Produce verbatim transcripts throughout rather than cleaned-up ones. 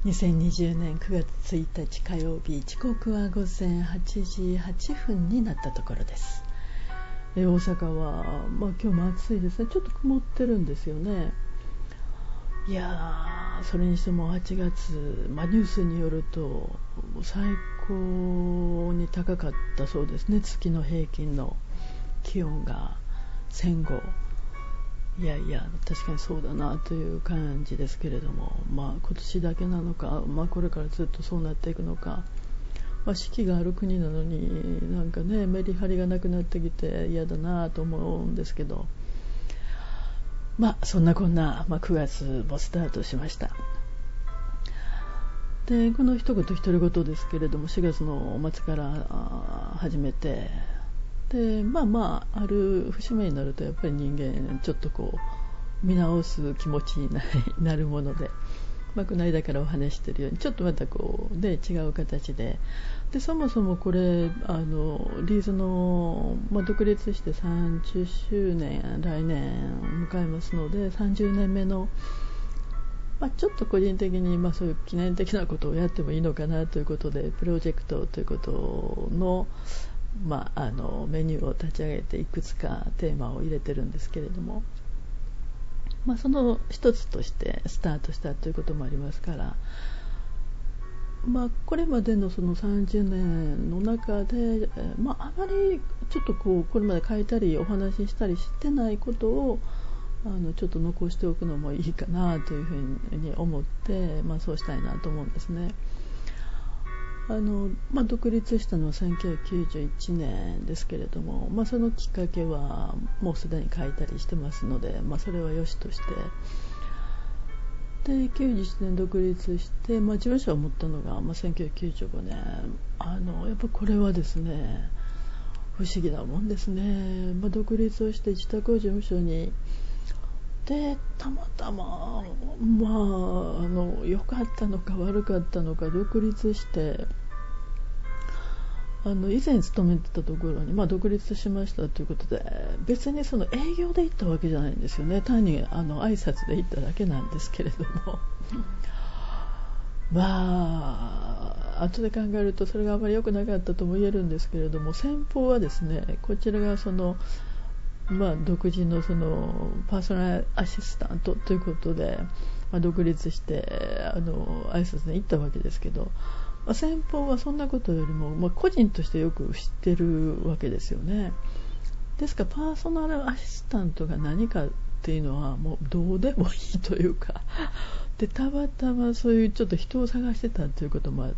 にせんにじゅうねんくがつついたち火曜日、時刻はごぜんはちじはっぷんになったところです。え大阪は、まあ、今日も暑いですね。ちょっと曇ってるんですよね。いやー、それにしてもはちがつ、まあ、ニュースによると最高に高かったそうですね。月の平均の気温がせんご。いやいや、確かにそうだなという感じですけれども、まあ、今年だけなのか、まあ、これからずっとそうなっていくのか、まあ、四季がある国なのになんかね、メリハリがなくなってきて嫌だなと思うんですけど、まあそんなこんな、まあ、くがつもスタートしました。でこの一言独り言ですけれども、しがつの末から始めて、でまあまあある節目になるとやっぱり人間ちょっとこう見直す気持ちになるもので、まあ、この間からお話しているようにちょっとまたこう、ね、違う形で、でそもそもこれあのリーズの、まあ、独立してさんじゅっしゅうねん来年迎えますので、さんじゅうねんめの、まあ、ちょっと個人的に、まあ、そういう記念的なことをやってもいいのかなということで、プロジェクトということの、まあ、あのメニューを立ち上げていくつかテーマを入れてるんですけれども、まあ、その一つとしてスタートしたということもありますから、まあ、これまでのそのさんじゅうねんの中で、まあ、あまりちょっとこうこれまで書いたりお話ししたりしてないことをあのちょっと残しておくのもいいかなというふうに思って、まあ、そうしたいなと思うんですね。あのまあ、独立したのはせんきゅうひゃくきゅうじゅういちねんですけれども、まあ、そのきっかけはもうすでに書いたりしてますので、まあ、それは良しとして、できゅうじゅういちねん独立して、まあ、事務所を持ったのが、まあ、せんきゅうひゃくきゅうじゅうごねん、あのやっぱこれはですね不思議なもんですね。まあ、独立をして自宅を事務所にでたまたま、まあ、あの良かったのか悪かったのか、独立してあの以前勤めてたところに、まあ、独立しましたということで、別にその営業で行ったわけじゃないんですよね。単にあの挨拶で行っただけなんですけれどもまあ後で考えるとそれがあまり良くなかったとも言えるんですけれども、先方はですね、こちらがそのまあ、独自のそのパーソナルアシスタントということで、まあ、独立してあの挨拶に行ったわけですけど、まあ、先方はそんなことよりも、まあ、個人としてよく知ってるわけですよね。ですからパーソナルアシスタントが何かっていうのはもうどうでもいいというかで、たまたまそういうちょっと人を探してたということもあって、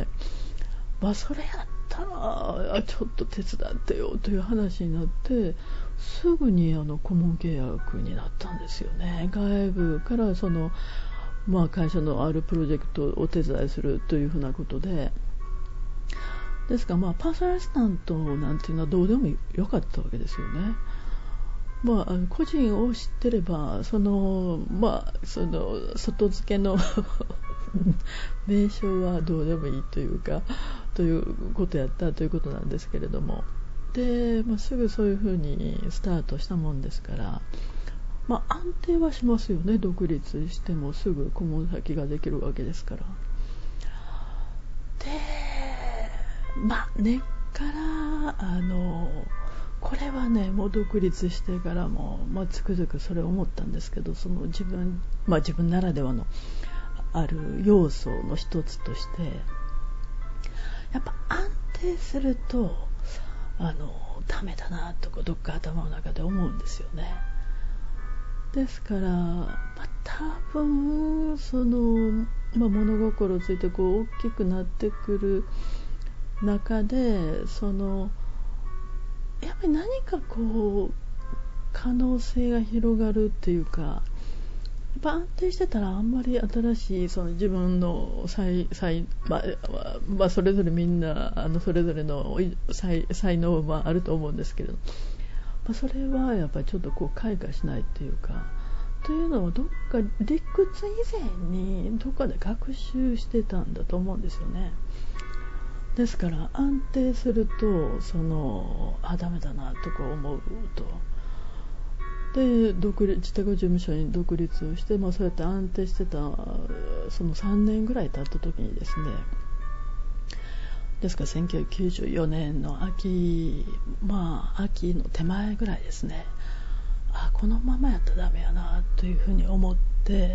まあ、それやったらちょっと手伝ってよという話になって、すぐにあの顧問契約になったんですよね。外部からその、まあ、会社のあるプロジェクトをお手伝いするというふうなことで、ですから、まあ、パーソナルアシスタントなんていうのはどうでもよかったわけですよね。まあ、あの個人を知ってればその、まあ、その外付けの名称はどうでもいいというかということやったということなんですけれども、で、まあ、すぐそういうふうにスタートしたもんですから、まあ、安定はしますよね。独立してもすぐ顧問先ができるわけですから。で、まあ、根っからあのこれはね、もう独立してからも、まあ、つくづくそれを思ったんですけど、その自分、まあ、自分ならではのある要素の一つとして、やっぱ安定するとあのダメだなとどっか頭の中で思うんですよね。ですから、まあ、多分その、まあ、物心ついてこう大きくなってくる中で、そのやっぱり何かこう可能性が広がるっていうか、やっぱ安定してたらあんまり新しいその自分の才、才、まあまあ、それぞれみんなあのそれぞれの 才, 才能はあると思うんですけれど、まあ、それはやっぱりちょっとこう開花しないっていうか、というのはどっか理屈以前にどっかで学習してたんだと思うんですよね。ですから安定するとそのあダメだなとか思うと、で独立自宅事務所に独立をして、まあ、そうやって安定してたそのさんねんぐらい経った時にですね、ですからせんきゅうひゃくきゅうじゅうよねんの秋、まあ秋の手前ぐらいですね、あ、このままやったらダメやなというふうに思って、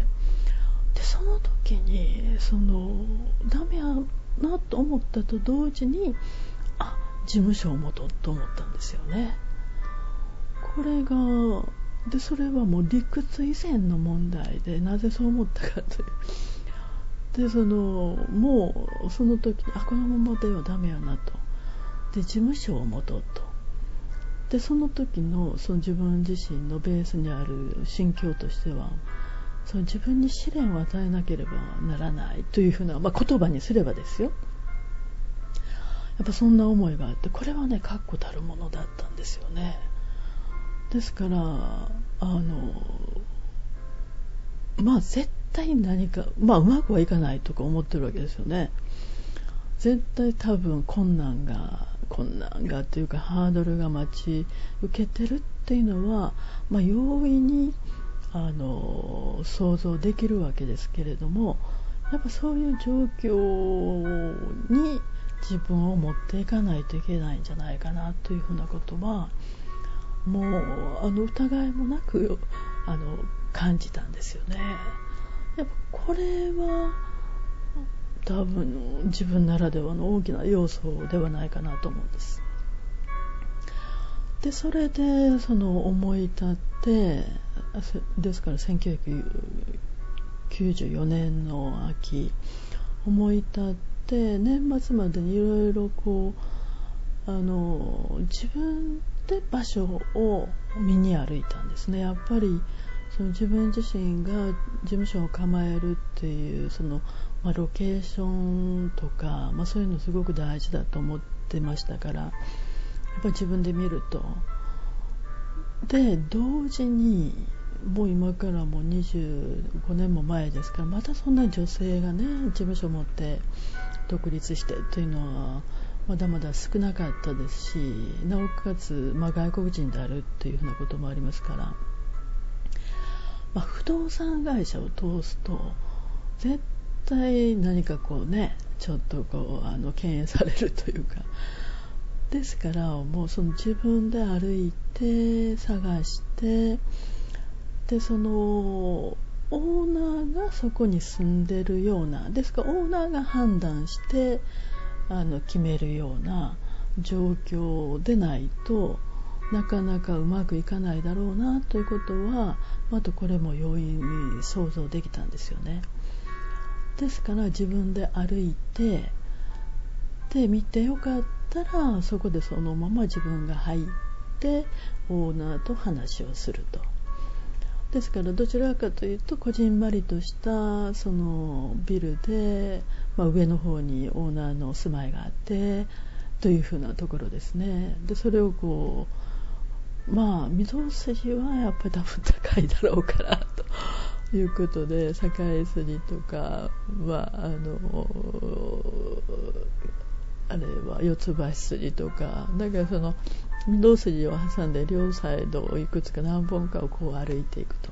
でその時にそのダメやなと思ったと同時に、あ、事務所を持とうと思ったんですよね。これがでそれはもう理屈以前の問題で、なぜそう思ったかというで、そのもうその時に、あ、このままではダメやなと、で事務所を持とうと、でその時のその自分自身のベースにある心境としては、その自分に試練を与えなければならないというふうな、まあ、言葉にすればですよ、やっぱそんな思いがあって、これはね確固たるものだったんですよね。ですからあのまあ絶対何か、まあうまくはいかないとか思ってるわけですよね。絶対多分困難が困難がというかハードルが待ち受けてるっていうのは、まあ、容易にあの想像できるわけですけれども、やっぱそういう状況に自分を持っていかないといけないんじゃないかなというふうなことは、もうあの疑いもなくあの感じたんですよね。やっぱこれは多分自分ならではの大きな要素ではないかなと思うんです。でそれでその思い立って、ですからせんきゅうひゃくきゅうじゅうよねんの秋思い立って、年末までにいろいろこうあの自分で場所を見に歩いたんですね。やっぱりその自分自身が事務所を構えるっていうその、まあ、ロケーションとか、まあ、そういうのすごく大事だと思ってましたから、やっぱり自分で見ると、で同時にもう今からもうにじゅうごねんも前ですから、またそんな女性がね事務所を持って独立してというのはまだまだ少なかったですし、なおかつ、まあ、外国人であるっていうふうなこともありますから、まあ、不動産会社を通すと絶対何かこうねちょっとこうあの敬遠されるというか、ですからもうその自分で歩いて探して、でそのオーナーがそこに住んでるような、ですからオーナーが判断してあの決めるような状況でないとなかなかうまくいかないだろうなということは、またこれも容易に想像できたんですよね。ですから自分で歩いて、で見てよかったらそこでそのまま自分が入ってオーナーと話をすると。ですからどちらかというとこじんまりとしたそのビルで、まあ、上の方にオーナーの住まいがあってというふうなところですね。でそれをこうまあ御堂筋はやっぱり多分高いだろうからということで、堺筋とかはあのあれは四つ橋筋とか、だからその御堂筋を挟んで両サイドをいくつか何本かをこう歩いていくと、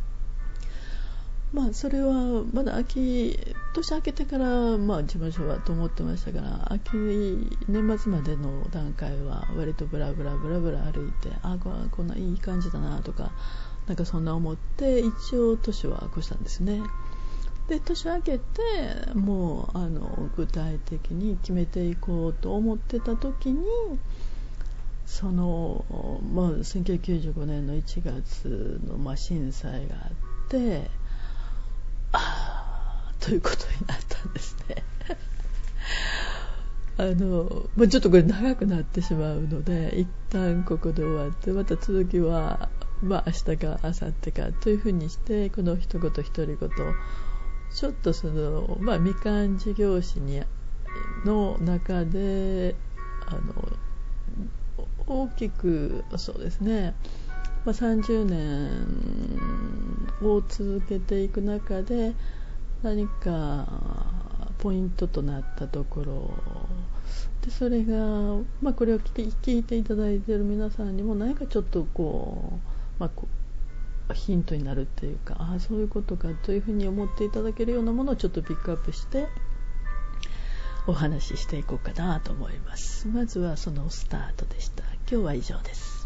まあそれはまだ秋年明けてからまあ事務所はと思ってましたから、秋年末までの段階は割とブラブラブラブラ歩いて、ああこんないい感じだなとか、なんかそんな思って一応年は越したんですね。で年明けてもうあの具体的に決めていこうと思ってた時に、その、まあ、せんきゅうひゃくきゅうじゅうごねんのいちがつの、まあ、震災があって、あーということになったんですねあの、まあ、ちょっとこれ長くなってしまうので一旦ここで終わって、また続きは、まあ、明日か明後日かというふうにして、この一言一人言ちょっとその、まあ、みかん事業史にの中であの大きくそうですね、まあ、さんじゅうねんを続けていく中で何かポイントとなったところで、それが、まあ、これを聞いていただいている皆さんにも何かちょっとこう、まあ、こヒントになるっていうか、ああそういうことかというふうに思っていただけるようなものをちょっとピックアップしてお話ししていこうかなと思います。まずはそのスタートでした。今日は以上です。